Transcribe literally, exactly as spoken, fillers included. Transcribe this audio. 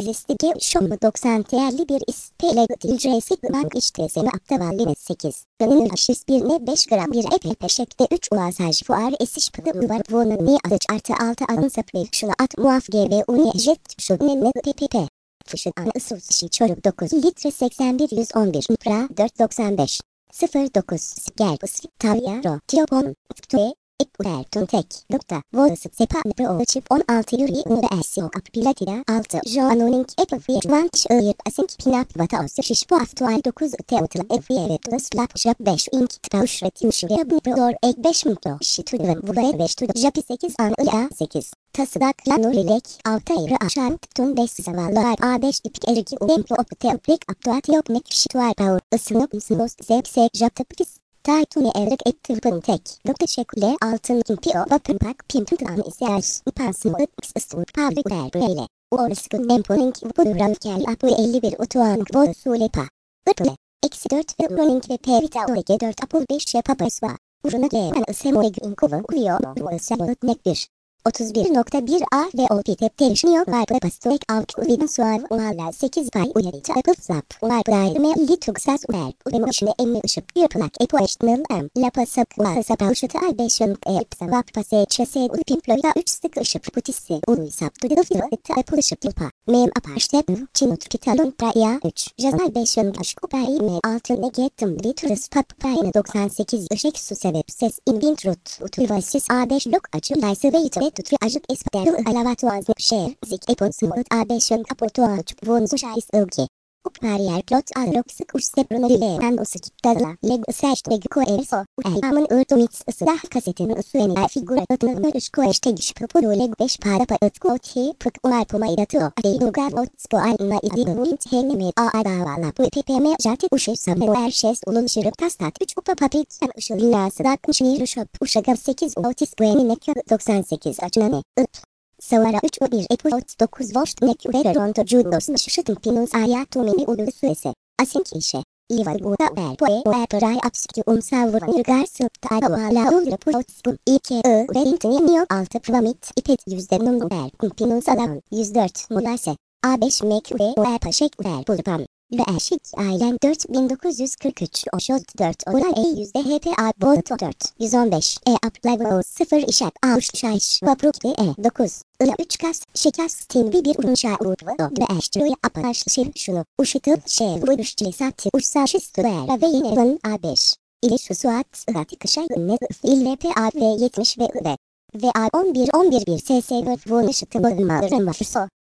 listeki şomu doksan değerli bir ispele dilcesi bank iştesemi aptavalline sekiz. Gönül aşis bir ne beş gram bir epe peşekte üç uazaj fuar esiş pıdı var bunun ni atıç artı altı alın sapri şunu at muaf gb uni jet şu ne ne ppp. Fışın an ısız şi çoruk dokuz litre seksen bir yüz on bir pra dört doksan beş. sıfır dokuz gel ısri tavya ro tiyopon ftue ip uler tuntek nokta volası sepa pro çip on altı yuri unu esio appilatira altı joanoning epifiye vanç ıyıp asink pinap vata osu şiş bu aktual dokuz teotla efiye ve plus lap jap beş ink tıra uşret yuşu ve bniprodor ek beş mikro şituven vubaya beş tudu japi sekiz an ıya sekiz. Tasıdak lanolilek altı ayrı aşan tun beş zavallar a beş ipik eriki uemplo opte oplik aptuatiyop mek şituar paur ısınıp ısınos zepsek japtapis. Taytuni evrak ettirpın tek. Doktor şekule altın impio vapın pak pimpıdan isyaj. Upansın ıtmıs ıstur pavrik ver böyle. Uorskun nemponing vupuran kel apu elli bir utuan vol sulepa. Iple. Eksi dört ve uroning ve perita orege dört apul beş yapapasva. Uruna geğen ısemoeg inkovu uyo. Uorsalık nek bir. otuz bir nokta bir A ve O P tepterişniyor var pastorek avk uvidin suav uala sekiz pay uyarıcı apıl zap var praime li tuksas uver uvemoşine emmi ışıp yapınak epo eştnıl em lapa sap uala sapa uşutu ay beşin ep savap pase çese upimployda üç sık ışıp putisi uluy sap tudu filo ette apıl ışıp yılpa mem aparştep çinut kitalun praya üç jazay beşin aşk uprayime altın negettim liturus pap prayine doksan sekiz ışık su sebep ses invintrut utuvasis A beş lok açı laysı ve ite tutri ajık espder alavatu azık şer zik epon smut a beşin kaputu açıp von suşayis ılgi. Upariyer plot alrok sık uç sebrunalile en o sıkiptadla leg ısraşt ve güko erso elhamın ırtumits ısıdah kasetini ısıveni figura ıtını ışko eştegiş pupuru leg beş para pa ıtko oti pık ular puma idatı o adeyuga otspo alna idinu int hengeme a adavala bu ppm jati uşu sabu erşes ulun şırıp tastat üç upa papit sen ışıl illası dakın şiir uşup uşagav sekiz otis bueni nekyo doksan sekiz açınane ıp. Savara üç o bir epot dokuz volt nek uvera ronto judos şışıtın pinus ayatumini ulu süese. Asink işe. Livar buda ver poe o eperay apsikü umsavur irgar sıpta avala ulra potskun. İke ı verintini yok altı pramit ipet yüzde numlu ver kumpinus alan yüz dört mulase. A beş mek ve o epaşek ver bulpam. Ve eşik ailen dört bin dokuz yüz kırk üç oşot dört olay e yüzde H P A boto dört yüz on beş e up level sıfır işap ağış şayş vapruk ve e dokuz ıla üç kas şekas tinbi bir urun şaurva ve eştroya apaş şir şunu uşıtıl şev bu üşçilisati uşsaşıstı ver ve yine van A beş ili şu suat ıhati kışay ünne il P A ve yetmiş ve ve ve A on bir on bir bir S S vur vun ışıtı bulunmalarım var so.